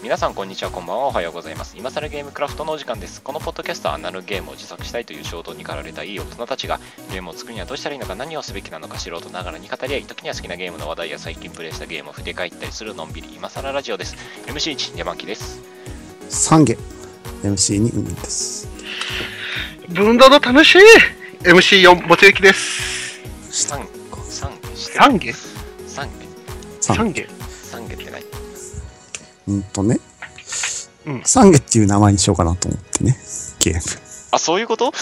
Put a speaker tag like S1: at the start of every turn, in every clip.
S1: 皆さんこんにちは、こんばんは、おはようございます。今更ゲームクラフトのお時間です。このポッドキャストはアナログゲームを自作したいという衝動に駆られたいい大人たちがゲームを作るにはどうしたらいいのか、何をすべきなのか素人ながらに語り合い、時には好きなゲームの話題や最近プレイしたゲームを振り返ったりするのんびり今更ラジオです。 MC1 山木です。
S2: 3ゲ MC2 海です。
S3: 分度の楽しい MC4 もちゆきです。
S1: 3ゲって何？
S2: ね、3ゲっていう名前にしようかなと思ってね、ゲーム。あ、
S1: そういうこと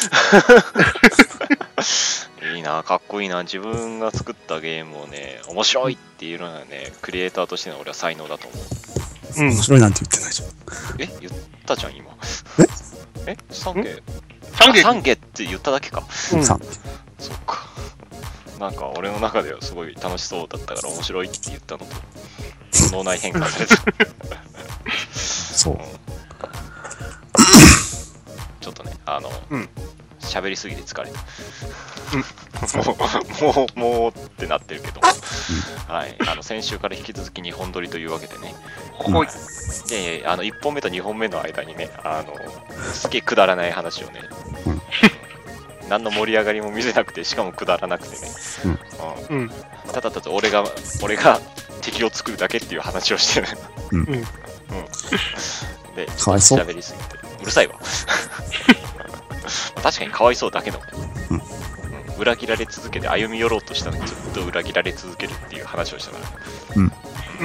S1: いいな、かっこいいな。自分が作ったゲームをね、面白いっていうのはね、クリエイターとしての俺は才能だと思う。
S2: 面白いなんて言ってないじゃん。
S1: 言ったじゃん、今。3ゲって言っただけか。
S2: 3ゲ。
S1: そっか。なんか俺の中ではすごい楽しそうだったから面白いって言ったのと脳内変換された
S2: そう、
S1: ちょっとね喋りすぎて疲れた、もうってなってるけど、はい、先週から引き続き2本撮りというわけでね、で1本目と2本目の間にねすげえくだらない話をね、何の盛り上がりも見せなくて、しかもくだらなくてね、ただただ俺が敵を作るだけっていう話をしてる。で、
S2: かわいそう。
S1: 喋りすぎてうるさいわ。確かにかわいそうだけど、裏切られ続けて歩み寄ろうとしたのにずっと裏切られ続けるっていう話をしたから。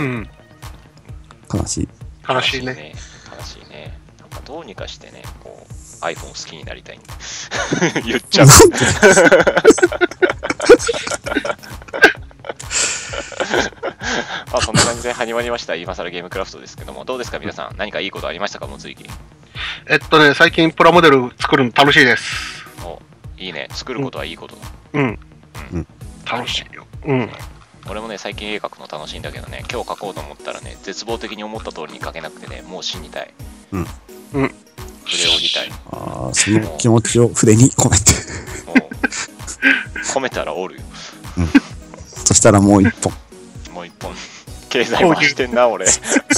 S2: 悲しい。
S1: 悲しいね。なんかどうにかしてね、こうiPhone 好きになりたいんで言っちゃう。そんな感じで始まりました今更ゲームクラフトですけども、どうですか皆さん、何かいいことありましたか？もうついき
S3: 最近プラモデル作るの楽しいです。
S1: いいね、作ることはいいことだ。
S3: 楽しいよ。
S1: 俺もね最近絵描くの楽しいんだけどね、今日描こうと思ったらね、絶望的に思った通りに描けなくてね、もう死にたい。筆を折りたい。
S2: その気持ちを筆に込めて
S1: 込めたら折るよ。
S2: そしたらもう一本
S1: 経済回してんな俺。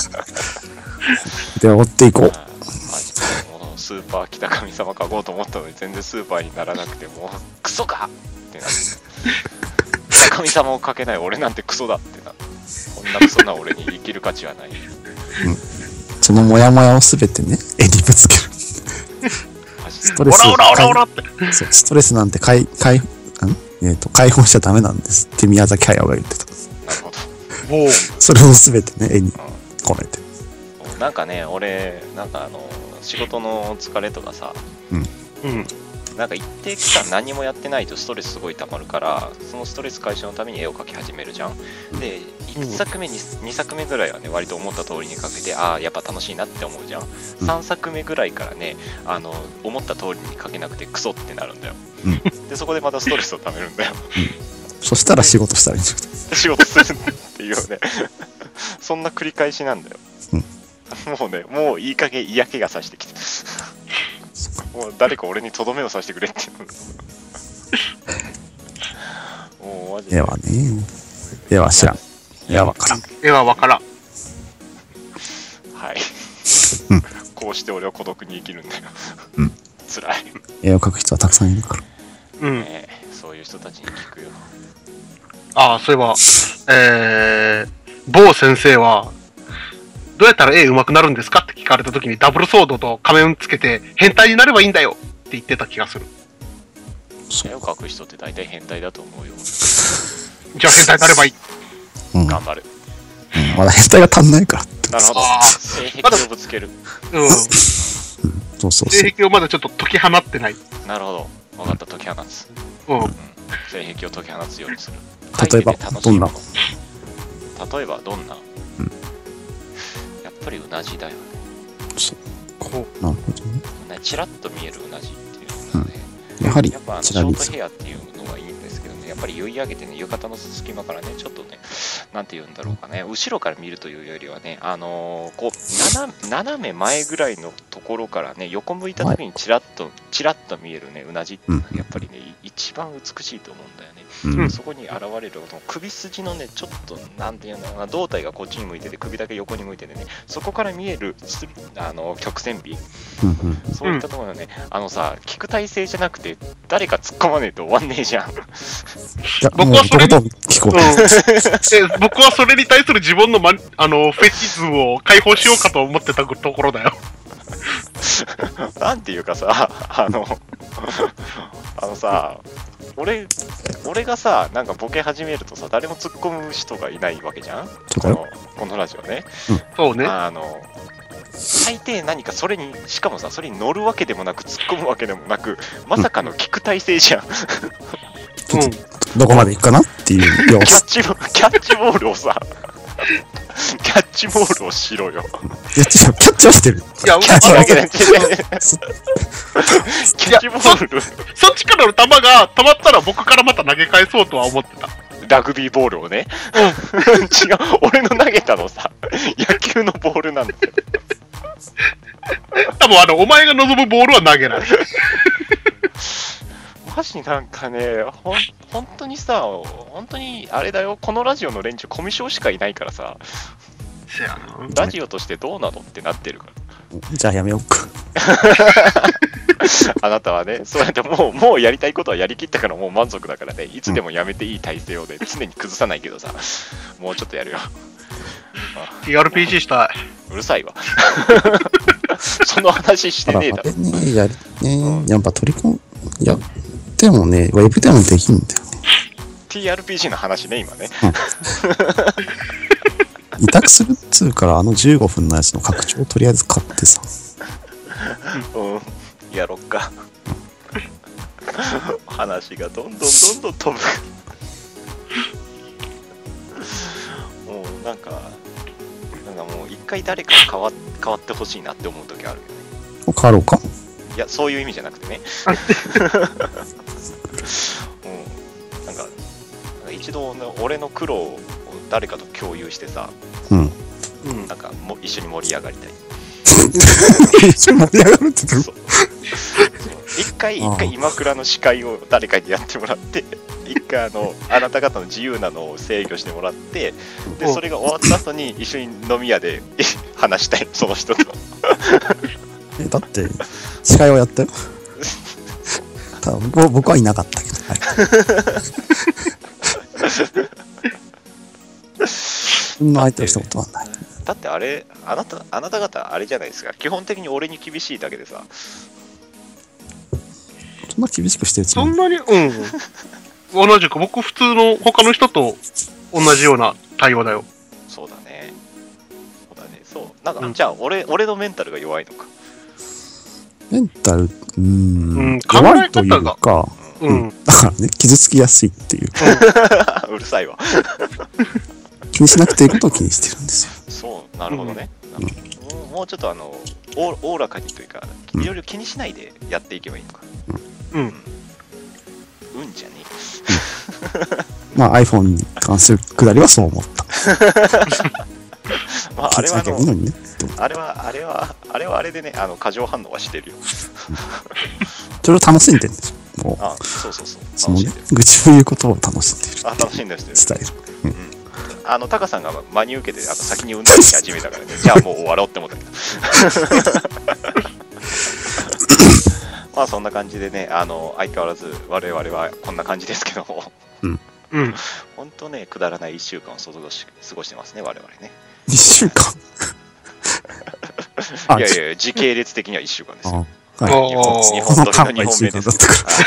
S2: で折っていこう。
S1: スーパー北神様描こうと思ったのに全然スーパーにならなくて、もうクソかってなって、北神様を描けない俺なんてクソだってなって、こんなクソな俺に生きる価値はない。
S2: そのモヤモヤをすべてね、絵にぶつける。ストレスなんて解放しちゃダメなんですって宮崎駿が言ってた。
S1: なるほど。
S2: それをすべてね、絵に込めて。
S1: なんかね、俺仕事の疲れとかさ、なんか一定期間何もやってないとストレスすごい溜まるから、そのストレス解消のために絵を描き始めるじゃん。で1作目2作目ぐらいはね割と思った通りに描けて、やっぱ楽しいなって思うじゃん。3作目ぐらいからね思った通りに描けなくてクソってなるんだよ。でそこでまたストレスを溜めるんだよ。
S2: そしたら仕事したらいいんじゃない？
S1: 仕事するっていうねそんな繰り返しなんだよ。もういい加減嫌気がさしてきてもう誰か俺にとどめをさしてくれってもうマジで。
S2: 絵はね、絵は知らん。絵はわからん。
S1: はいこうして俺は孤独に生きるんだよ。辛い。
S2: 絵を描く人はたくさんいるから。
S1: そういう人たちに聞くよ。
S3: そういえば某先生はどうやったら絵上手くなるんですかって聞かれた時に、ダブルソードと仮面つけて変態になればいいんだよって言ってた気がする。
S1: 絵を描く人って大体変態だと思うよ。
S3: じゃあ変態になればいい。
S1: 頑張る。
S2: まだ変態が足んないからって。
S1: なるほど。性癖をぶつける。
S3: 性癖をまだちょっと解き放ってない。
S1: なるほど。分かった、解き放つ。性癖を解き放つようにする。
S2: 例えばどんな？や
S1: っぱりうなじだよね。
S2: なるほどね。
S1: チラッと見えるうなじっていうので、
S2: やはり
S1: ショートヘアっていうのはいいんですけどね、やっぱり結い上げてね、浴衣の隙間からね、ちょっとね、なんて言うんだろうかね、後ろから見るというよりはね、こう斜め前ぐらいのところからね、横向いた時にチラッと見えるね、うなじってやっぱりね、一番美しいと思うんだよね。そこに現れる首筋のね、ちょっとなんていうのかな、胴体がこっちに向いてて首だけ横に向いててね、そこから見える曲線美、そういったところね、さ、聞く体勢じゃなくて誰か突っ込まねえと終わんねえじゃん。
S3: 僕はそれに対する自分の、フェチズムを解放しようかと思ってたところだよ。
S1: なんていうかさ、さ、俺がさ、なんかボケ始めるとさ、誰も突っ込む人がいないわけじゃん、このラジオね。
S3: そうね。
S1: 大抵何かそれに、しかもさ、それに乗るわけでもなく、突っ込むわけでもなく、まさかの聞く体勢じゃん。
S2: どこまで行くかなっていう様子。
S1: キャッチボールをさ、キャッチボールをしろよ。
S2: キャッチはしてる。
S1: いや、キャッチだけで。キャッチボール。
S3: そっちからの球が止まったら僕からまた投げ返そうとは思ってた。
S1: ラグビーボールをね。違う、俺の投げたのさ、野球のボールなんだよ。
S3: 多分お前が望むボールは投げない。
S1: マジなんかね、本当にさ、本当にあれだよ、このラジオの連中コミュ障しかいないからさ、ラジオとしてどうなのってなってるから。
S2: じゃあやめようか。
S1: あなたはね、そうやってもうやりたいことはやりきったからもう満足だからね、いつでもやめていい体勢をね、常に崩さないけどさ、もうちょっとやるよ。
S3: TRPG したい。
S1: うるさいわ。その話してねえだろ。
S2: やっぱ取り込む、やってもね、ウェブでもできるんだよね。
S1: TRPG の話ね、今ね。
S2: 委託するっつうから15分のやつの拡張をとりあえず買ってさ。
S1: やろっか。話がどんどん飛ぶ。もうなんかもう一回誰か変わってほしいなって思う時あるよね。
S2: 変わろうか。
S1: いや、そういう意味じゃなくてね。なんか一度俺の苦労を誰かと共有してさ、なんかもう一緒に盛り上がりたい。
S2: 一緒に盛り上がるってどう？
S1: 一回今倉の司会を誰かにやってもらって、一回あなた方の自由なのを制御してもらって、でそれが終わった後に一緒に飲み屋で話したい、その人と。
S2: だって司会をやったよ。ただ僕はいなかったけど。そんな相手をしたことはない。
S1: だってあなた方あれじゃないですか、基本的に俺に厳しいだけでさ。
S2: そんな厳しくしてるつもり？
S3: そんなに同じく僕普通の他の人と同じような対応だよ。
S1: そうだね。なんか、じゃあ俺のメンタルが弱いのか。
S2: メンタル弱いというか、だからね、傷つきやすいっていう。
S1: うるさいわ。
S2: 気にしなくていいことを気にしてるんです
S1: よ。そう、なるほどね。もうちょっとおおらかにというか、いろいろ気にしないでやっていけばいいのか。じゃね
S2: え。まあ iPhone に関するくだりはそう思った。
S1: まああれはあれでね、過剰反応はしてるよ。
S2: それを楽しんでるんですよ。もう。
S1: そう。
S2: そのね、愚痴を言うことを楽しんでる。
S1: 楽しんでる。
S2: スタイル。
S1: タカさんが真に受けて先に運転し始めたからね、じゃあもう終わろうって思ったけど。まあそんな感じでね、相変わらず我々はこんな感じですけども、本当ね、くだらない1週間を過ごしてますね、我々ね。
S2: 1週間
S1: いや、時系列的には1週間ですよ。
S2: 日
S1: 本撮りの2本目です。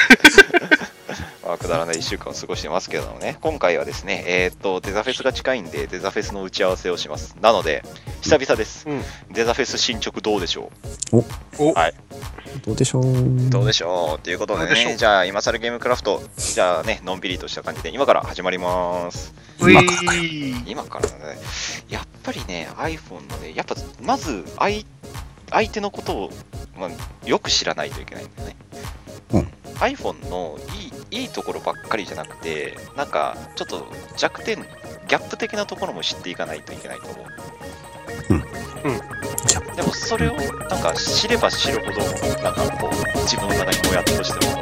S1: くだらない1週間を過ごしてますけどもね、今回はですね、デザフェスが近いんで、デザフェスの打ち合わせをします。なので、久々です。デザフェス進捗どうでしょう？はい。
S2: どうでしょう
S1: ということでね、じゃあ、今更ゲームクラフト、じゃあね、のんびりとした感じで、今から始まります。今からね、やっぱりね、iPhone のね、やっぱまず相手のことを、よく知らないといけないんだよね。iPhone のいいところばっかりじゃなくて、なんかちょっと弱点、ギャップ的なところも知っていかないといけないと思う。でもそれをなんか知れば知るほどなんかこう自分の中にもやっとしても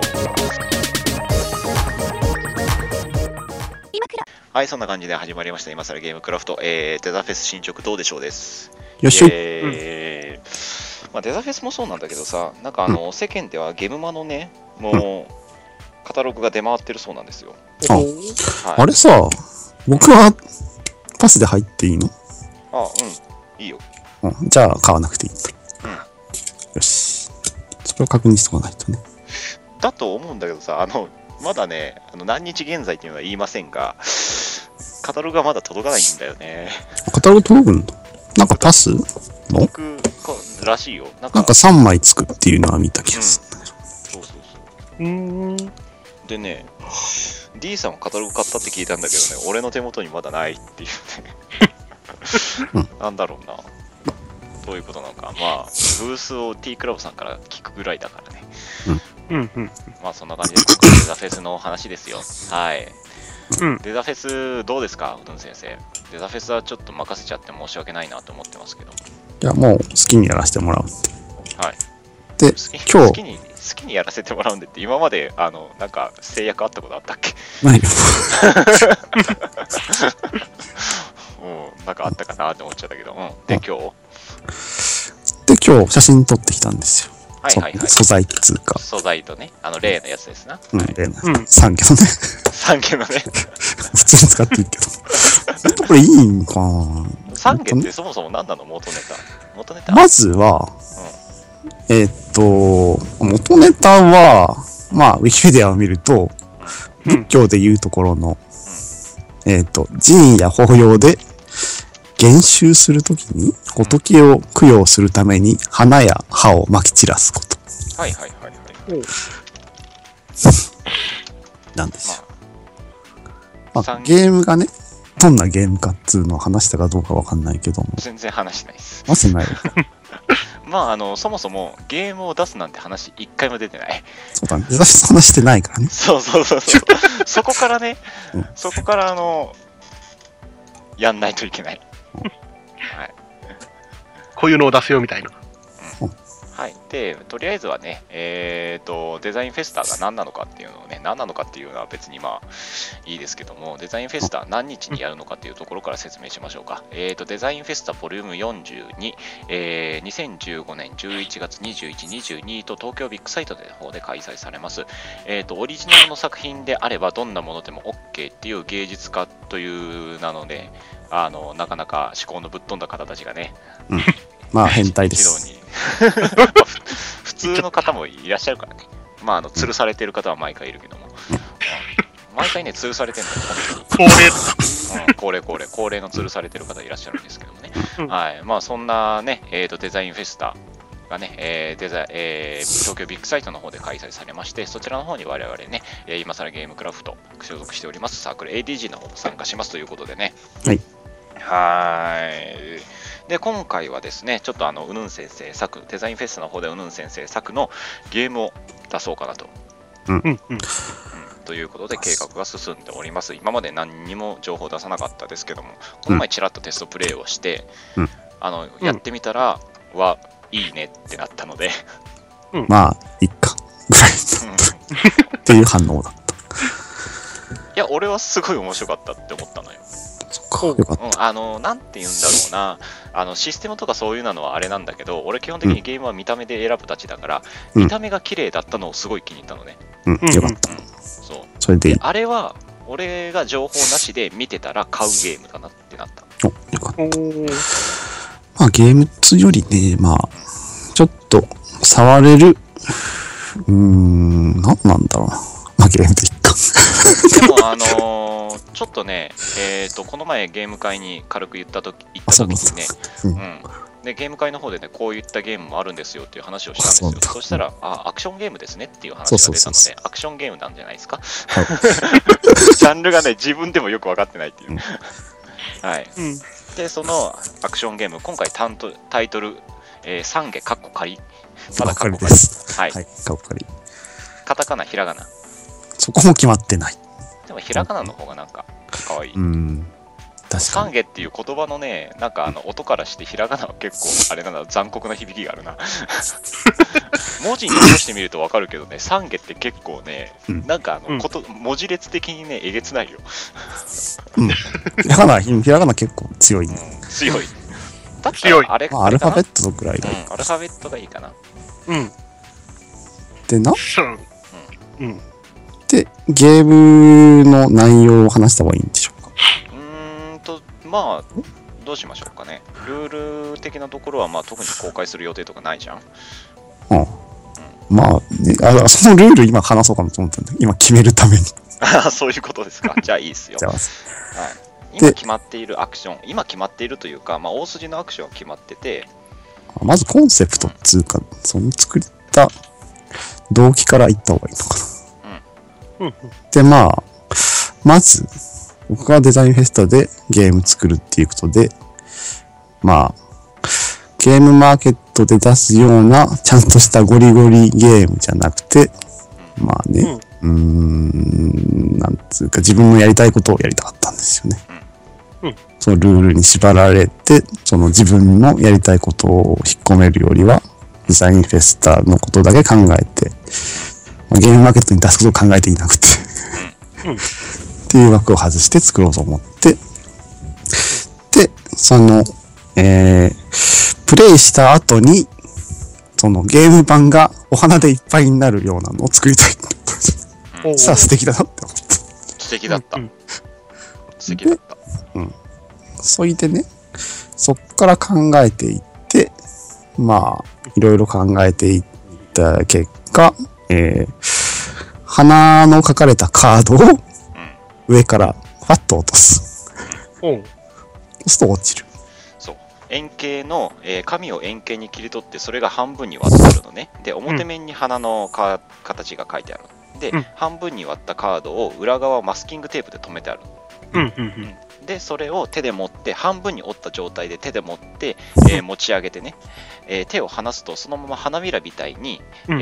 S1: はい、そんな感じで始まりました。今更ゲームクラフト、デザフェス進捗どうでしょうです。
S2: よっしゃい。
S1: まあ、デザフェスもそうなんだけどさ、なんか世間ではゲムマのね、もう、カタログが出回ってるそうなんですよ。
S2: はい、あれさ、僕はパスで入っていいの？
S1: あ、いいよ。
S2: じゃあ買わなくていいんだ。よし。それを確認しとかないとね。
S1: だと思うんだけどさ、まだね、何日現在っていうのは言いませんが、カタログがまだ届かないんだよね。
S2: カタログ届くんだ。なんかパスの？
S1: 僕らしいよ。なんか
S2: 3枚つくっていうのは見た気がする。
S1: そうそうそう。でね、D さんはカタログ買ったって聞いたんだけどね、俺の手元にまだないっていうね。なんだろうな。どういうことなのか。まあ、ブースを T クラブさんから聞くぐらいだからね。まあそんな感じで今回デザフェスの話ですよ。はい。デザフェスどうですか、うどん先生。デザフェスはちょっと任せちゃって申し訳ないなと思ってますけど。
S2: いや、もう好きにやらせてもらうって。
S1: はい。
S2: で、今日
S1: 好きにやらせてもらうんでって、今までなんか制約あったことあったっけ？
S2: ないよ。
S1: なんかあったかなって思っちゃったけど。で、今
S2: 日写真撮ってきたんですよ。
S1: はいはいはい。
S2: 素材っつうか。
S1: 素材とね、例のやつですな。
S2: 例の3件のね。
S1: 3件のね。
S2: 普通に使っていいけど。これいいんかな。
S1: 3件ってそもそも何なの？元ネタ。
S2: まずは、元ネタは、まあ、ウィキペディアを見ると、仏教でいうところの、寺院や法要で、減収するときに仏を供養するために花や葉をまき散らすこと。
S1: はいはいはいはい。
S2: なんですよ。まあ、ゲームがね、どんなゲームかっつうのを話したかどうかわかんないけども。
S1: 全然話してないです。
S2: 話してない。
S1: まあそもそもゲームを出すなんて話一回も出てない。
S2: そうだね。話してないからね。
S1: そう。そこからね、そこからやんないといけない。はい、
S3: こういうのを出すよみたいな。
S1: はい。で、とりあえずはね、デザインフェスタが何なのかっていうのをね、何なのかっていうのは別にまあいいですけども、デザインフェスタ何日にやるのかっていうところから説明しましょうか。デザインフェスタボリューム42、2015年11月21、22と東京ビッグサイトの方で開催されます。オリジナルの作品であればどんなものでも OK っていう芸術家という名ので、なかなか思考のぶっ飛んだ方たちがね、
S2: まあ変態です。
S1: 普通の方もいらっしゃるからね。まあ吊るされてる方は毎回いるけども、毎回ね吊るされてるの高齢の吊るされてる方いらっしゃるんですけどもね。はい。まあそんなねデザインフェスタがね、東京ビッグサイトの方で開催されまして、そちらの方に我々ね、今更ゲームクラフト所属しておりますサークル ADG の方も参加しますということでね。はい。で、今回はですね、ちょっとうぬん先生作、デザインフェスの方でうぬん先生作のゲームを出そうかなと。ということで計画が進んでおります。今まで何にも情報出さなかったですけども、この前ちらっとテストプレイをして、やってみたらいいねってなったので、
S2: まあいいかぐらいっていう反応だった。
S1: いや、俺はすごい面白かったって思ったのよ。
S2: よかった。
S1: なんて言うんだろうな、システムとかそういうのはあれなんだけど、俺基本的にゲームは見た目で選ぶたちだから、見た目が綺麗だったのをすごい気に入ったのね。
S2: よかった。
S1: そう。
S2: それでいい。
S1: あれは、俺が情報なしで見てたら買うゲームだなってなった。
S2: よかった。まあゲーム2よりね、まあ、ちょっと触れる、なんなんだろうな。まあゲームでいっか。
S1: でもちょっとね、この前ゲーム会に軽く行った時にね、でゲーム会の方でね、こういったゲームもあるんですよっていう話をしたんですよ。そしたら、アクションゲームですねっていう話が出たので、アクションゲームなんじゃないですか。ジャンルがね、自分でもよく分かってないっていう。はい。で、そのアクションゲーム、今回タイトル、三下カッコ仮。まだカッコ仮。はい。カッ
S2: コ仮。
S1: カタカナ、ひらがな。
S2: そこも決まってない。
S1: でもひらがなの方がなんか可愛い。 サンゲっていう言葉のね、なんか音からしてひらがなは結構あれなんだ、残酷な響きがあるな。文字に起こしてみるとわかるけどね、サンゲって結構ね、なんか文字列的にね、えげつないよ。
S2: ひらがな結構強いね。
S1: 強い。だったらあれかな、
S2: アルファベットぐらいがいい。
S1: アルファベットがいいかな。
S2: でな。で、ゲームの内容を話した方がいいんでしょうか。
S1: まあ、どうしましょうかね。ルール的なところは、まあ、特に公開する予定とかないじゃん。
S2: まあ、ね、そのルール今話そうかなと思ったんだけど、今決めるために。
S1: そういうことですか。じゃあいいですよ。
S2: じゃあ、
S1: 今決まっているアクション、今決まっているというか、まあ、大筋のアクションは決まってて、
S2: まずコンセプトっていうか、その作った動機から言った方がいいのかな。で、まあ、まず、僕がデザインフェスタでゲーム作るっていうことで、まあ、ゲームマーケットで出すような、ちゃんとしたゴリゴリゲームじゃなくて、まあね、なんつうか自分のやりたいことをやりたかったんですよね。そのルールに縛られて、その自分のやりたいことを引っ込めるよりは、デザインフェスタのことだけ考えて、ゲームマーケットに出すことを考えていなくてっていう枠を外して作ろうと思って、で、その、プレイした後に、そのゲーム版がお花でいっぱいになるようなのを作りたい。さあ素敵だなって思った。
S1: 素敵だった。素敵だった。
S2: それでね、そっから考えていって、まあ、いろいろ考えていった結果、花の書かれたカードを上からファッと落とす。落とすと落ちる。
S1: そう。円形の、紙を円形に切り取って、それが半分に割ってあるのね。で、表面に花の形が書いてある。で、半分に割ったカードを裏側マスキングテープで留めてある。で、それを手で持って、半分に折った状態で手で持って、持ち上げてね、手を離すとそのまま花びらみたいに、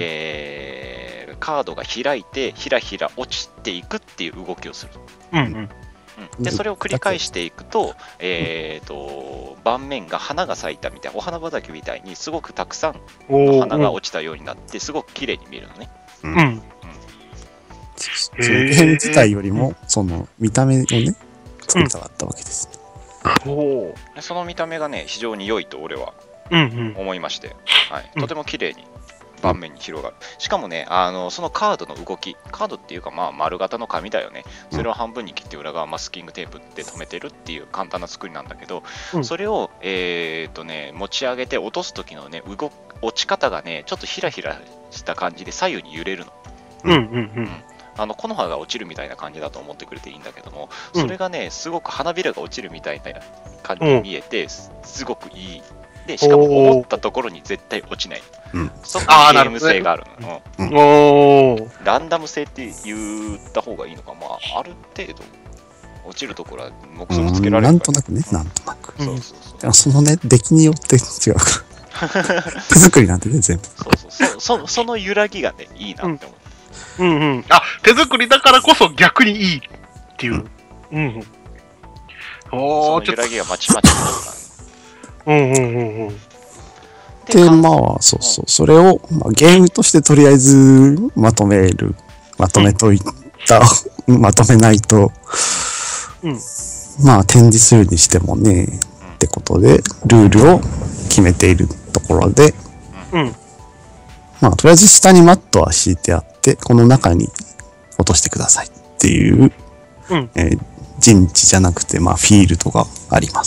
S1: カードが開いてひらひら落ちていくっていう動きをする。でそれを繰り返していくと、盤面が花が咲いたみたいな、お花畑みたいにすごくたくさんの花が落ちたようになって、すごく綺麗に見えるのね。
S2: そのゲーム自体よりもその見た目をね作りたかったわけです、
S1: その見た目がね非常に良いと俺は思いまして、とても綺麗に盤面に広がる。しかもね、そのカードの動き、カードっていうかまあ丸型の紙だよね。それを半分に切って裏側マスキングテープで留めてるっていう簡単な作りなんだけど、それを持ち上げて落とす時のね落ち方がねちょっとひらひらした感じで左右に揺れるの。木の葉が落ちるみたいな感じだと思ってくれていいんだけども、それがねすごく花びらが落ちるみたいな感じに見えて、すごくいい。でしかも思ったところに絶対落ちない。そこにゲーム性があるの。ランダム性って言った方がいいのか、まあある程度落ちるところは目測つけられる。
S2: なんとなくね、なんとなく。そのね出来によって違うから。手作りなんてね全部。
S1: その揺らぎがねいいなって思う。
S3: 手作りだからこそ逆にいいっていう。
S1: その揺らぎがまちまちになるから。
S2: で、まあ、それを、ゲームとしてとりあえずまとめといった、まとめないと、まあ、展示するにしてもね、ってことで、ルールを決めているところで、まあ、とりあえず下にマットは敷いてあって、この中に落としてくださいっていう、陣地じゃなくて、まあ、フィールドがあります。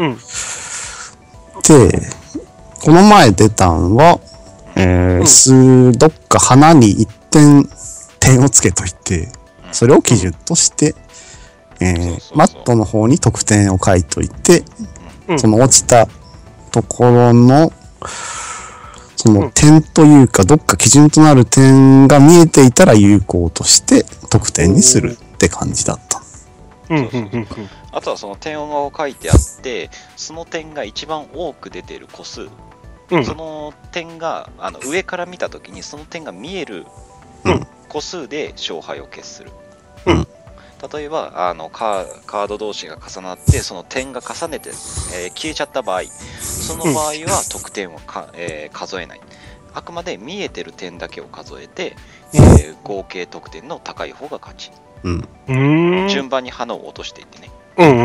S2: で、この前出たんは、どっか花に一点をつけといて、それを基準として、マットの方に得点を書いといて、その落ちたところの、その点というか、どっか基準となる点が見えていたら有効として得点にするって感じだった。
S1: あとはその点を書いてあって、その点が一番多く出ている個数、その点が上から見たときにその点が見える個数で勝敗を決する。 例えばカード同士が重なってその点が重ねて、消えちゃった場合、その場合は得点を数えない。あくまで見えてる点だけを数えて、合計得点の高い方が勝ち。順番に花を落としていってね。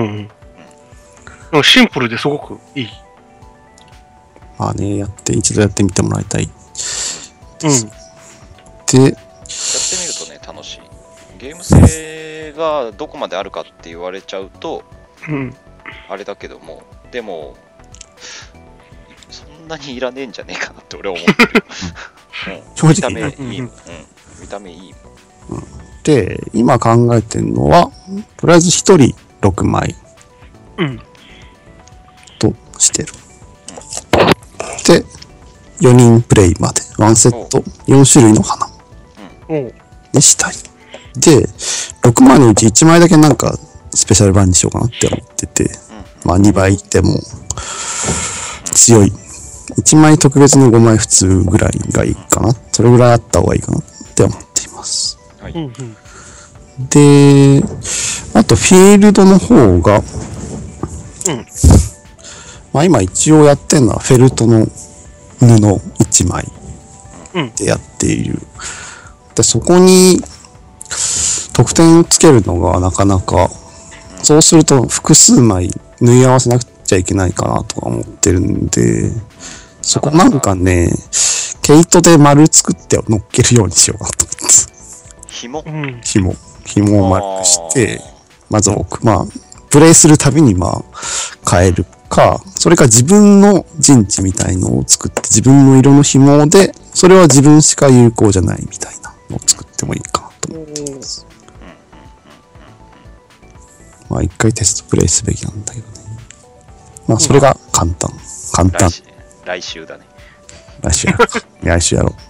S3: シンプルですごくいい。
S2: まあね、一度やってみてもらいたい。で、やってみる
S1: とね、楽しい。ゲーム性がどこまであるかって言われちゃうと、あれだけども、でも、そんなにいらねえんじゃねえかなって俺は思ってる。見た目いい。見た目いい。
S2: で、今考えてるのは、とりあえず1人6枚。としてる。で、4人プレイまで。1セット、4種類の花。でしたい。で、6枚のうち1枚だけなんかスペシャル版にしようかなって思ってて、まあ2倍でも強い。1枚特別の5枚普通ぐらいがいいかな。それぐらいあった方がいいかなって思っています。で、あとフィールドの方が、まあ今一応やってるのはフェルトの布1枚でやっている。で、そこに得点つけるのがなかなか、そうすると複数枚縫い合わせなくちゃいけないかなとか思ってるんで、そこなんかね、毛糸で丸作って乗っけるようにしようかなと思って。紐を丸くして、まずまあ、プレイするたびにまあ、変えるか、それか自分の陣地みたいのを作って、自分の色の紐で、それは自分しか有効じゃないみたいなのを作ってもいいかなと思ってます。まあ一回テストプレイすべきなんだけどね。まあそれが簡単。
S1: 来週だね。
S2: 来週やろう。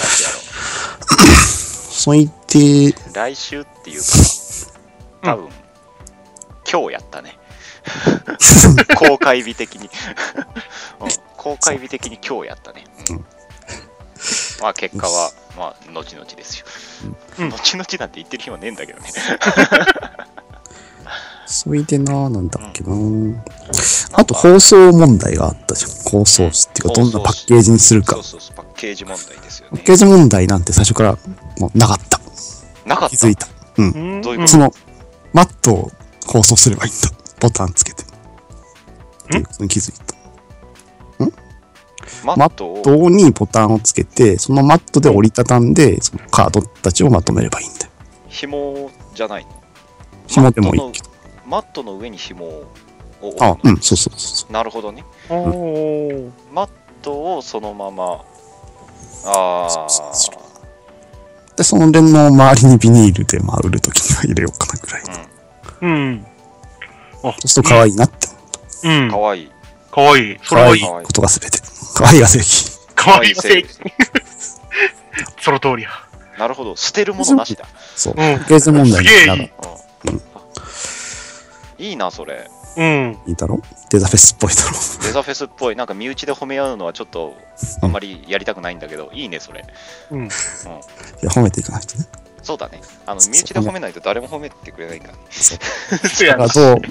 S2: そいて、
S1: 来週っていうか、多分、今日やったね。公開日的に。公開日的に今日やったね。まあ結果は、まあ、後々ですよ。後々なんて言ってる暇ねえんだけどね。
S2: そいでなんだっけな。あと放送問題があったじゃん。放送紙っていうか、どんなパッケージにするか。
S1: そう、パッケージ問題ですよね。
S2: パッケージ問題なんて最初からもうなかった。気づいた。
S1: どういうこと？
S2: その、マットを放送すればいいんだ。ボタンつけて。気づいた。マットにボタンをつけて、そのマットで折りたたんで、そのカードたちをまとめればいいんだよ。
S1: 紐じゃないの？
S2: 紐でもいいけど。
S1: マットの上に紐を置く。
S2: そう。
S1: なるほどね。マットをそのまま、
S2: で、その連の周りにビニールで売るときには入れようかなぐらい。そうすると可愛いなって思った。
S1: 可愛い。
S3: それはいい。
S2: ことがすべて。可愛いが正義。
S3: 可愛いが正義。その通りや。
S1: なるほど。捨てるものなしだ。
S2: そう。パッケージ問題になる。
S1: いいな、それ。
S2: いいだろ？デザフェスっぽいだろ。
S1: デザフェスっぽい。なんか身内で褒め合うのはちょっとあんまりやりたくないんだけど、いいね、それ。
S2: いや、褒めていかないとね。
S1: そうだね。身内で褒めないと誰も褒めてくれないからね。
S2: そう。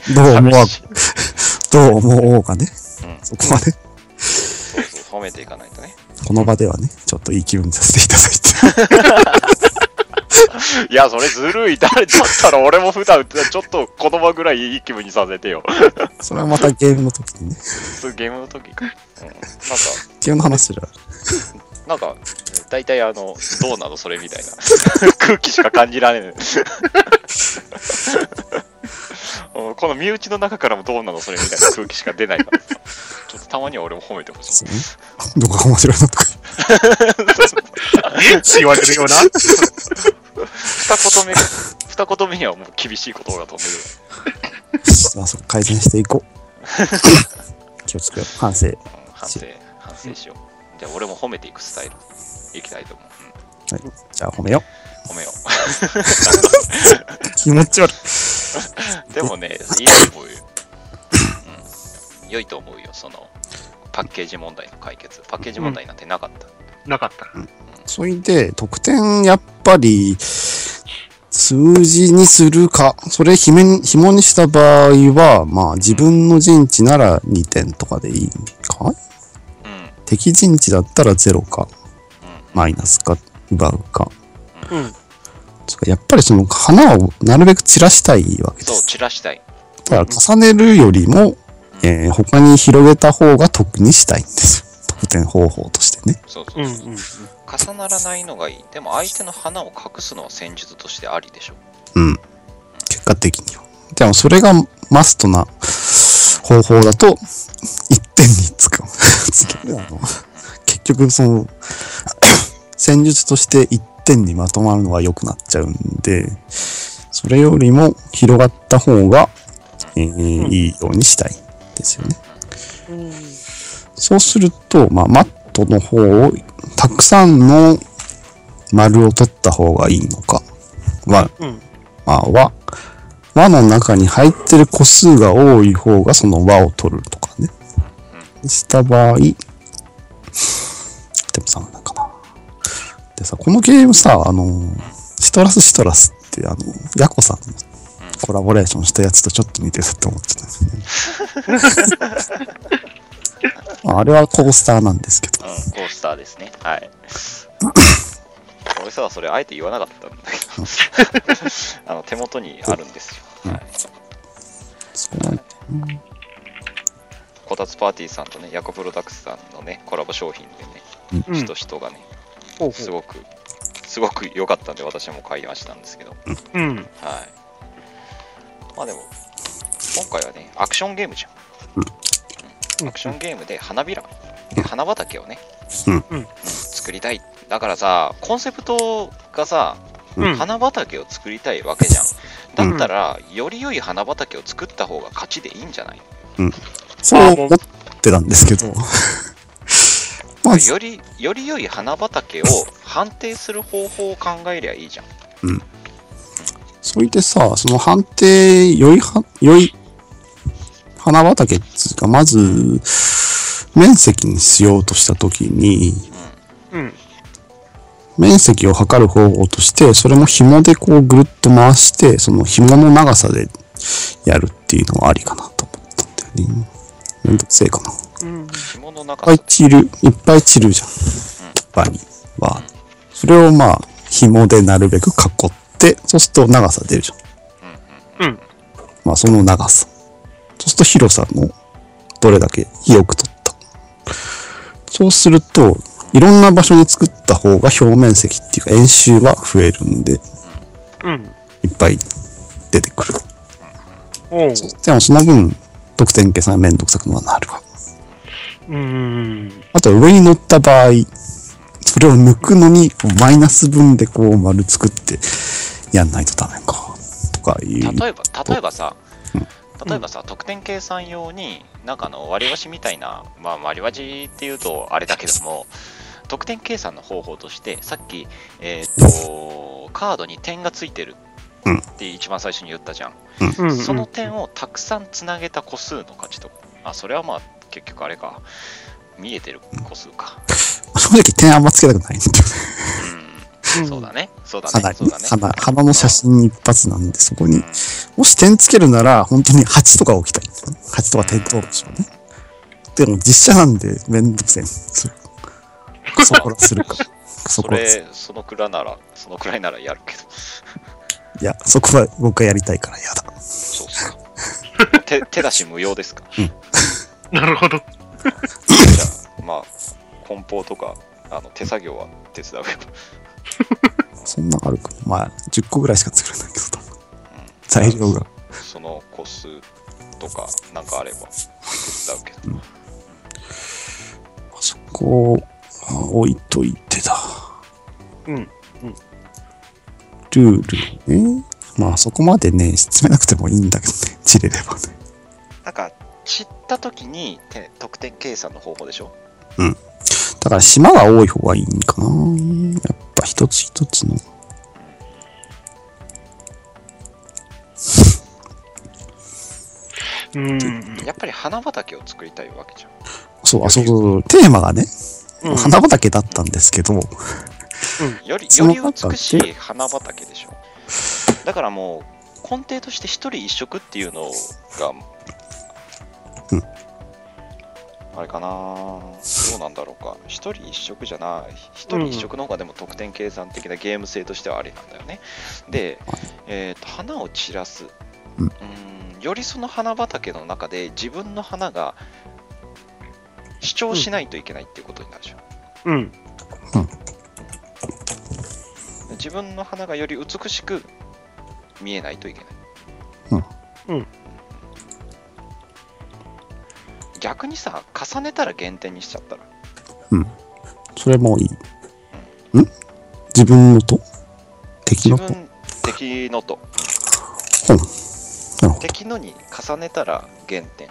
S2: どう思おうかね。そこはね。
S1: そう、褒めていかないとね。
S2: この場ではね、ちょっといい気分にさせていただいて。
S1: いや、それずるい。誰だったら俺も普段ちょっとこの場ぐらいいい気分にさせてよ。
S2: それはまたゲームの時にね。
S1: そう、ゲームの時か。なんか、
S2: ゲームの話する。
S1: なんか、大体どうなのそれみたいな空気しか感じられない。この身内の中からもどうなのそれみたいな空気しか出ないからさ。ちょっとたまには俺も褒めてほしい。
S2: どこが面白いのとか。
S3: 言われるような。
S1: 二言目にはもう厳しい言葉が飛んでる。
S2: 改善していこう。気をつけよう。反省
S1: しよう。じゃあ俺も褒めていくスタイルいきたいと思う。
S2: はい。じゃあ褒めよ
S1: う。
S2: 気持ち悪
S1: い。でもね、いいと思うよ。良いと思うよ、そのパッケージ問題の解決。パッケージ問題なんてなかった。
S3: なかった。
S2: それで、得点、やっぱり、 数字にするか、それ紐にした場合は、まあ自分の陣地なら2点とかでいいか、うん、敵陣地だったら0か、マイナスか、奪うか。うん、やっぱりその花をなるべく散らしたいわけです。
S1: そう、散らしたい。
S2: だから重ねるよりも、他に広げた方が得にしたいんですよ。得点方法としてね。
S1: そうそうそう。重ならないのがいい。でも相手の花を隠すのは戦術としてありでしょ。
S2: うん。結果的には。でもそれがマストな方法だと、1点につく。結局その、戦術として1点にまとまるのが良くなっちゃうんで、それよりも広がった方が、いいようにしたいんですよね。そうすると、まあ、マットの方をたくさんの丸を取った方がいいのか、輪の中に入ってる個数が多い方がその輪を取るとかね。した場合、でもさ、なんかな。でさ、このゲームさ、シトラスってヤコさんのコラボレーションしたやつとちょっと似てるって思ってたんですね。あれはコースターなんですけど。
S1: コースターですね。はい。俺さ、それあえて言わなかったんだけど、手元にあるんですよ。はい。こたつパーティーさんとね、ヤコプロダクスさんのね、コラボ商品でね、人がね、すごく良かったんで、私も買いましたんですけど。はい。まあでも、今回はね、アクションゲームじゃん。アクションゲームで花畑をね、作りたい。だからさ、コンセプトがさ、花畑を作りたいわけじゃん。だったら、より良い花畑を作った方が勝ちでいいんじゃない？
S2: そう思ってたんですけど。
S1: より良い花畑を判定する方法を考えりゃいいじゃん。
S2: それでさ、その判定、良い花畑っていうか、まず、面積にしようとしたときに、面積を測る方法として、それも紐でこうぐるっと回して、その紐の長さでやるっていうのはありかなと思ったんだよね。めんどくせえかな。
S1: 紐の長さ。
S2: いっぱい散るじゃん。場には。それをまあ、紐でなるべく囲って、そうすると長さ出るじゃん。まあ、その長さ。そうすると広さのどれだけ広く取った。そうすると、いろんな場所に作った方が表面積っていうか円周が増えるんで、いっぱい出てくる。でもその分、得点計算めんどくさくなるわ。あと上に乗った場合、それを抜くのにマイナス分でこう丸作ってやんないとダメか。とかいう。
S1: 例えばさ、得点計算用に、なんか割り箸みたいな、まあ割り箸っていうとあれだけども、得点計算の方法として、さっき、カードに点がついてるって一番最初に言ったじゃん。その点をたくさんつなげた個数の勝ちと。それはまあ結局あれか、見えてる個数か。
S2: 正直点あんまつけたくないんだよね。
S1: そうだね。
S2: 花の写真一発なんで、そこに、もし点つけるなら、本当に8とか置きたいんですよね。8とか点灯でしょうね。でも実写なんでめんどくせえんですよ。そこらするか。
S1: そのくらいならやるけど。
S2: いや、そこは僕がやりたいから嫌だ。
S1: そうっすか。手出し無用ですか。
S3: なるほど。
S1: じゃあ、まあ、梱包とか、手作業は手伝うけど。
S2: そんなあるか。まあ、10個ぐらいしか作れないけど、材料が。
S1: その個数とか、なんかあれば手伝うけど。
S2: そこを置いといてだ。ルールね。まあ、そこまでね、詰めなくてもいいんだけどね。散れればね。
S1: なんか、散った時に得点計算の方法でしょ？
S2: だから島が多い方がいいんかな。やっぱ一つ一つの。
S1: やっぱり花畑を作りたいわけじゃん。
S2: そう、テーマがね、花畑だったんですけど、
S1: より美しい花畑でしょ。 だからもう根底として一人一色っていうのが、あれかな、どうなんだろうか。一人一色じゃない、一人一色の方がでも得点計算的なゲーム性としてはありなんだよね。で、花を散らす、よりその花畑の中で自分の花が主張しないといけないっていうことになるじゃん。自分の花がより美しく見えないといけない。逆にさ、重ねたら減点にしちゃったら。
S2: それもいい。自分のと敵のと
S1: 敵のと。敵のに重ねたら減点。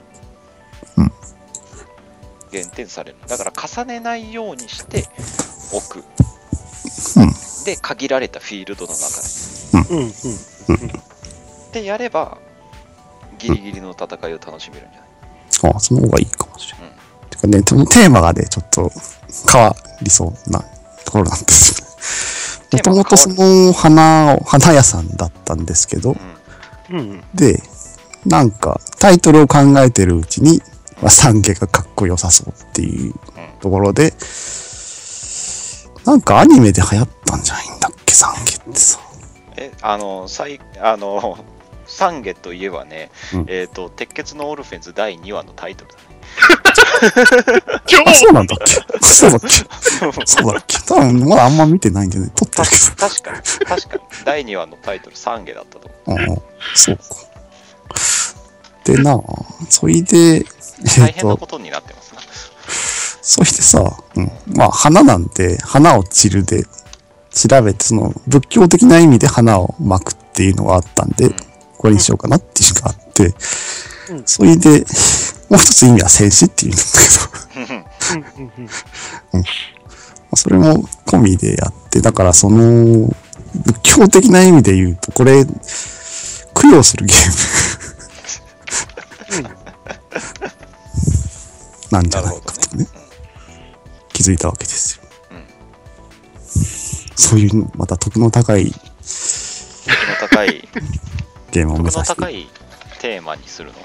S1: 減点される。だから重ねないようにしておく。で、限られたフィールドの中で。でやれば、ギリギリの戦いを楽しめるんじゃない？
S2: その方がいいかもしれない。てかね、テーマがね、ちょっと変わりそうなところなんですよ。もともとその花屋さんだったんですけど、で、なんかタイトルを考えてるうちに、懺悔がかっこよさそうっていうところで、なんかアニメで流行ったんじゃないんだっけ、懺悔ってさ。
S1: 懺悔といえばね、鉄血のオルフェンズ第2話のタイトルだね。
S2: そうなんだっけ。そうだっけ。多分まだあんま見てないんでね、撮ってるけど。
S1: 確かに第2話のタイトル懺悔だったと
S2: 思う。そうか。でな、それで
S1: 大変なことになってますな。
S2: そしてさ、花なんて花を散るで調べて、その仏教的な意味で花を巻くっていうのがあったんで、これにしようかなっていうのがあって、それでもう一つ意味は戦士っていうんだけど、それも込みでやって、だからその仏教的な意味で言うと、これ供養するゲームなんじゃないかとね、気づいたわけですよ。そういうまた得の高いゲームを目指して、
S1: 得の高いテーマにするの。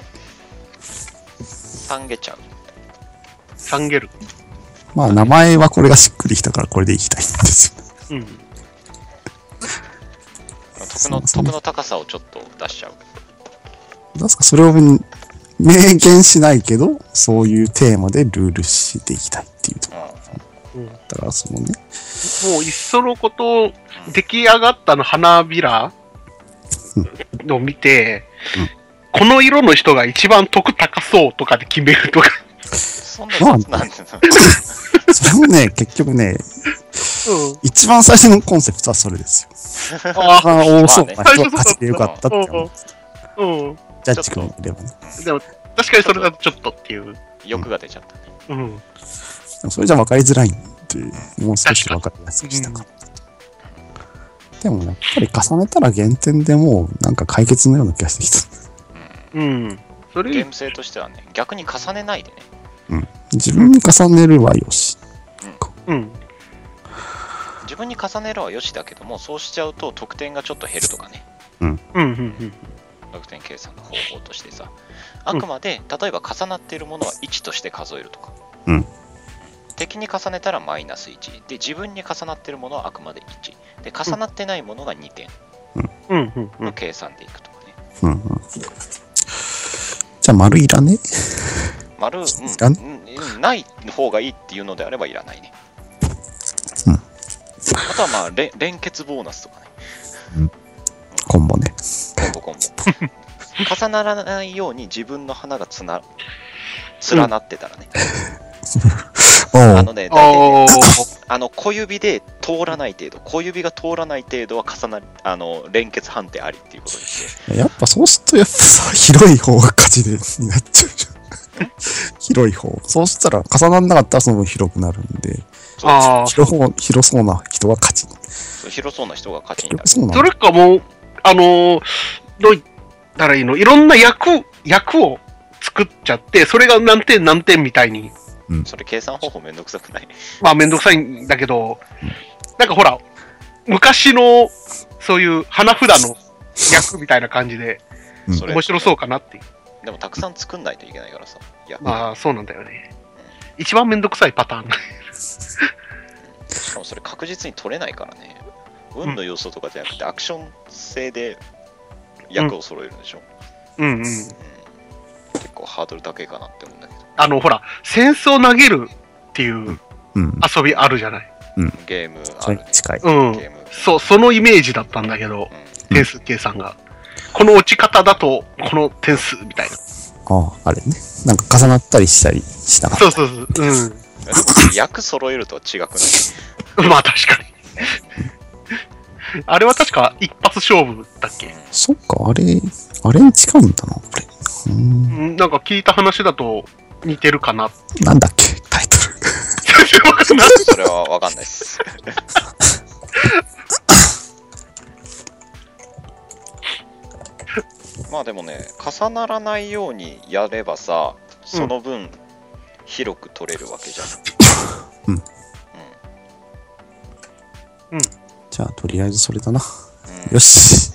S1: 懺悔ちゃう。
S3: 懺悔る。
S2: まあ名前はこれがしっくりきたからこれでいきたいんですよ。
S1: 得の高さをちょっと出しちゃう。
S2: なんすか、それを明言しないけど、そういうテーマでルールしていきたいっていうところ。だからそのね。
S3: もういっそのこと、出来上がった花びらを見て、この色の人が一番得高そうとかで決めるとか。
S1: そんなやつなんて
S2: それもね、結局ね、一番最初のコンセプトはそれですよ。多そうな人が勝ちでよかったって思う。ジャッジ君もいればね。
S3: でも、確かにそれだとちょっとっていう。
S1: 欲が出ちゃったね。
S2: それじゃ分かりづらいんで、もう少し分かりやすくしたかった。でもやっぱり重ねたら減点でもうなんか解決のような気がしてきた。
S1: ゲーム性としてはね、逆に重ねないでね。
S2: 自分に重ねるはよし。
S1: 自分に重ねるはよしだけども、そうしちゃうと得点がちょっと減るとかね。得点計算の方法としてさ、あくまで例えば重なっているものは1として数えるとか、敵に重ねたらマイナス1で、自分に重なっているものはあくまで1で、重なってないものが2点の計算でいくとかね。
S2: じゃあ丸いらね。
S1: 丸、ない方がいいっていうのであればいらないね。あとはまあ連結ボーナスとかね。
S2: コンボね。
S1: コンボ重ならないように自分の花が連なってたらね。大体ね、小指で通らない程度、小指が通らない程度は連結判定ありっていうことにして。
S2: やっぱそうするとやっぱさ、広い方が勝ちになっちゃうじゃん。広い方。そうしたら重ならなかったらその分広くなるんで、広そうな人が勝ち。
S1: 広そうな人が勝ちになる。
S3: それかもう、どう言ったらいいの？いろんな役を作っちゃって、それが何点みたいに。
S1: それ計算方法めんどくさくない？
S3: まあめんどくさいんだけど、なんかほら、昔のそういう花札の役みたいな感じで、面白そうかなっていう。
S1: でもたくさん作んないといけないからさ。
S3: まあ、そうなんだよね。一番めんどくさいパターン。
S1: しかもそれ確実に取れないからね。運の要素とかじゃなくて、アクション性で役を揃えるんでしょ。結構ハードル高いかなって思うんだけど。
S3: ほら、扇子を投げるっていう遊びあるじゃない。
S1: ゲームある、ね。
S2: 近い。
S3: そのイメージだったんだけど、点数計算が。この落ち方だと、この点数みたいな。
S2: あれね。なんか重なったりしたりしなかった。
S3: そう。
S1: 役揃えるとは違くない
S3: まあ確かに。あれは確か一発勝負だっけ？
S2: そっか、あれに近うんだな、これ。
S3: なんか聞いた話だと似てるかな。
S2: なんだっけ、タイトル。
S1: それはわかんないっす。まあでもね、重ならないようにやればさ、その分広く取れるわけじゃん。
S2: じゃあとりあえずそれだな。よし。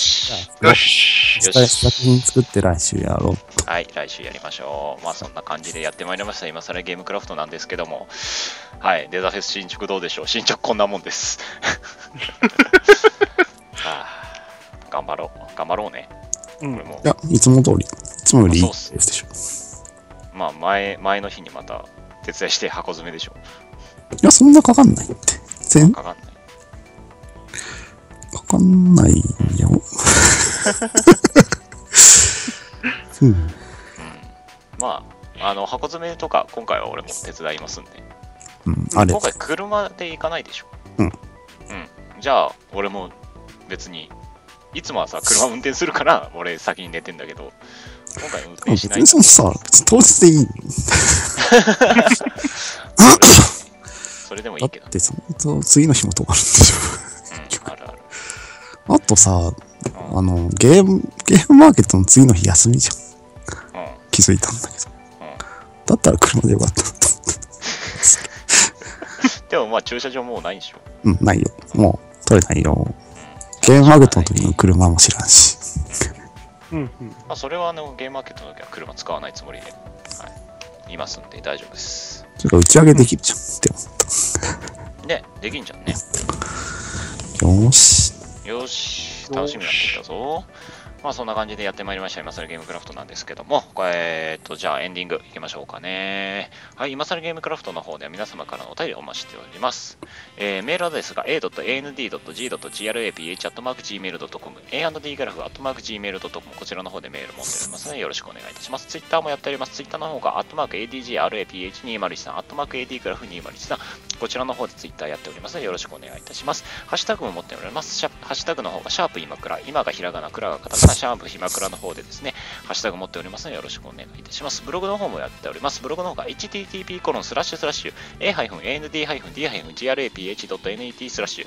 S2: 作品作って来週やろうと。
S1: はい、来週やりましょう。まあそんな感じでやってまいりました。今更ゲームクラフトなんですけども、はい、デザフェス進捗どうでしょう。進捗こんなもんです。頑張ろうね。
S2: いや、いつもよりいいですでしょ。
S1: まあ前の日にまた手伝いして箱詰めでしょ。
S2: いや、そんなかかんないって。かかんないよ。
S1: まあ、箱詰めとか今回は俺も手伝いますんで。今回車で行かないでしょ。じゃあ俺も別にいつもはさ車運転するから俺先に寝てんだけど、今回運転しない。
S2: 別にさ当日でいい。
S1: それでもいいけど。
S2: だってその次の日も止まるんでしょ。あとさ、ゲームマーケットの次の日休みじゃん。気づいたんだけど。だったら車でよかったなと思って。
S1: でもまあ駐車場もうないんでしょ。
S2: ないよ。もう取れないよ。ゲームマーケットの時の車も知らんし。
S1: それはゲームマーケットの時は車使わないつもりで、いますんで大丈夫です。
S2: それから打ち上げできるじゃんって思った。
S1: ね、できんじゃんね。よし、楽しみになってきたぞ。まあそんな感じでやってまいりました。今更ゲームクラフトなんですけども、じゃあエンディングいきましょうかね。はい、今更ゲームクラフトの方では皆様からのお便りをお待ちしております。メールアドレスが a.and.g.graph@gmail.com A&D グラフ@gmail.com こちらの方でメール持っておりますのでよろしくお願いいたします。ツイッターもやっております。ツイッターの方が@ADGRAPH201 @AD グラフ201こちらの方でツイッターやっておりますのでよろしくお願いいたします。ハッシュタグも持っております。ハッシュタグの方がシャープ今倉、今がひらがな、倉がカタカナ、シャープひまくらの方でですね、ハッシュタグ持っておりますのでよろしくお願いいたします。ブログの方もやっております。ブログの方が http://a-and-graph.net/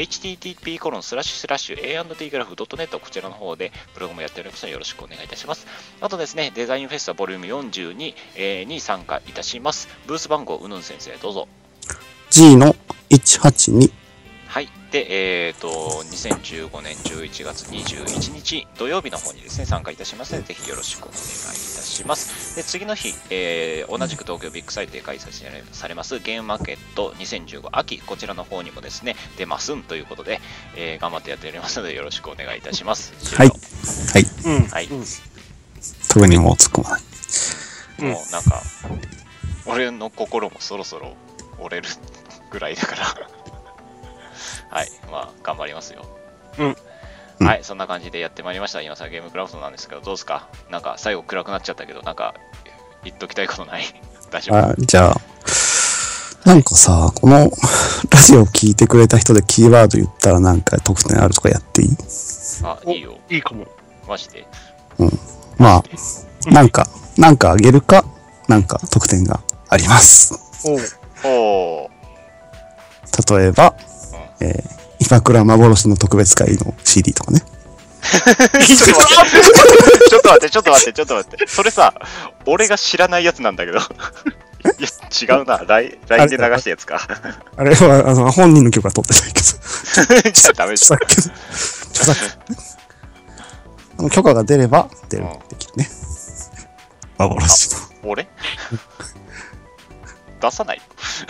S1: http://a&dgraph.net こちらの方でブログもやっておりますのでよろしくお願いいたします。あとですね、デザインフェスタボリューム42に参加いたします。ブース番号うぬん先生どうぞ。
S2: G の182。
S1: はい。で、2015年11月21日土曜日の方にですね、参加いたしますので、ぜひよろしくお願いいたします。で、次の日、同じく東京ビッグサイトで開催されますゲームマーケット2015秋、こちらの方にもですね、出ますんということで、頑張ってやっておりますので、よろしくお願いいたします。
S2: はい。
S1: はい。
S2: 特にもう突っ込まない。
S1: もうなんか、俺の心もそろそろ折れるぐらいだから。はい、まあ、頑張りますよ。はい、そんな感じでやってまいりました。今さ、ゲームクラフトなんですけど、どうですか？なんか、最後暗くなっちゃったけど、なんか、言っときたいことない？大丈夫？
S2: じゃあ、なんかさ、このラジオを聞いてくれた人でキーワード言ったらなんか得点あるとかやっていい？
S1: いいよ。
S3: いいかも。
S1: マジで。
S2: まあ、なんかあげるか、なんか得点があります。例えば、今倉幻の特別会の CD とかね。
S1: ちょっと待って。それさ、俺が知らないやつなんだけど。いや、違うな。LINE で流したやつか。
S2: あれは、本人の曲は取ってないけど。
S1: じゃあダメじゃん。
S2: 許可が出ればできるね。幻の。
S1: 俺出さないよ。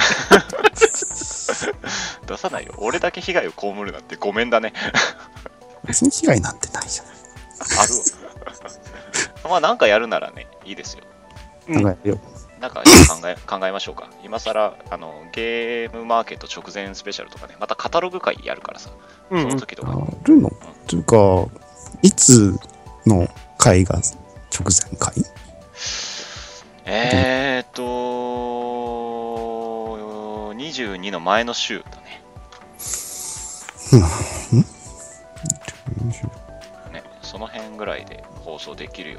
S1: 出さないよ。俺だけ被害を被るなんてごめんだね。
S2: 別に被害なんてないじゃない。
S1: あるわ。まあなんかやるならね、いいですよ。
S2: 考えるよ。
S1: なんか考えましょうか。今更ゲームマーケット直前スペシャルとかね、またカタログ会やるからさ、その時とか。
S2: あるのというか、いつの会が直前会
S1: 22の前の週だね。ね、その辺ぐらいで放送できるよ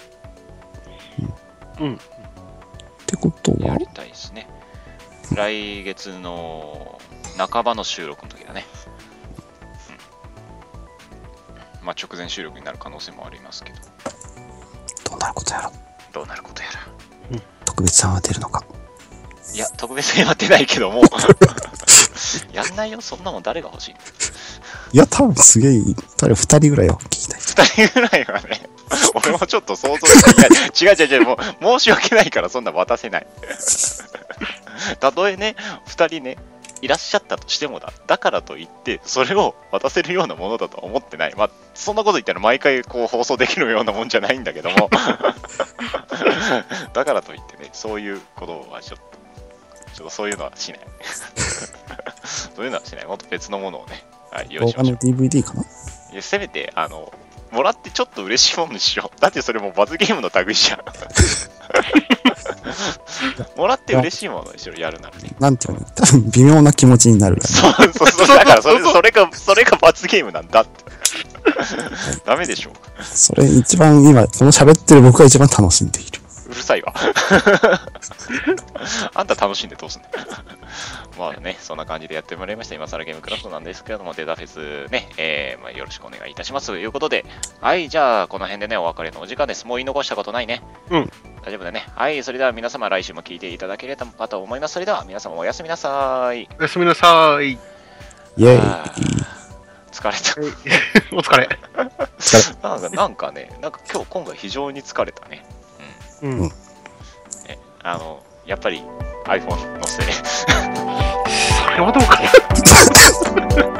S1: うにね。
S2: ってことは
S1: やりたいですね。来月の半ばの収録の時だね。まあ直前収録になる可能性もありますけど。
S2: どうなることやら。特別さんは出るのか。
S1: いや、特別には出ないけども。やんないよ、そんなもん誰が欲しい。
S2: いや、多分すげえ、2人ぐらいは聞きたい。
S1: 2人ぐらいはね、俺もちょっと想像して違う、もう申し訳ないからそんな渡せない。たとえね、2人ね、いらっしゃったとしてもだからといって、それを渡せるようなものだとは思ってない。まあ、そんなこと言ったら毎回こう放送できるようなもんじゃないんだけども。だからといってね、そういうことはちょっとそういうのはしない。そういうのはしない。もっと別のものをね、はい、用意しましょう。
S2: 動画の DVD かな？
S1: いや、せめて、もらってちょっと嬉しいものにしよう。だってそれもう罰ゲームの類じゃん。もらって嬉しいものにしろ、やるならね。
S2: なんていうの？多分微妙な気持ちになる。
S1: そう、だからそれが罰ゲームなんだって。ダメでしょ。
S2: それ一番今、この喋ってる僕が一番楽しんでいる。
S1: うるさいわ。あんた楽しんでどうすんの。まあね、そんな感じでやってもらいました。今更ゲームクラフトなんですけれども、データフェスね、まあ、よろしくお願いいたしますということで、はい、じゃあこの辺でね、お別れのお時間です。もう言い残したことないね。大丈夫だね。はい、それでは皆様来週も聞いていただければと思います。それでは皆様おやすみなさい。
S3: おやすみなさい。
S2: イェイ。
S1: 疲れた。
S3: お疲れ。
S1: なんかね、今回非常に疲れたね。やっぱり iPhone のせい。
S3: それはどうかな。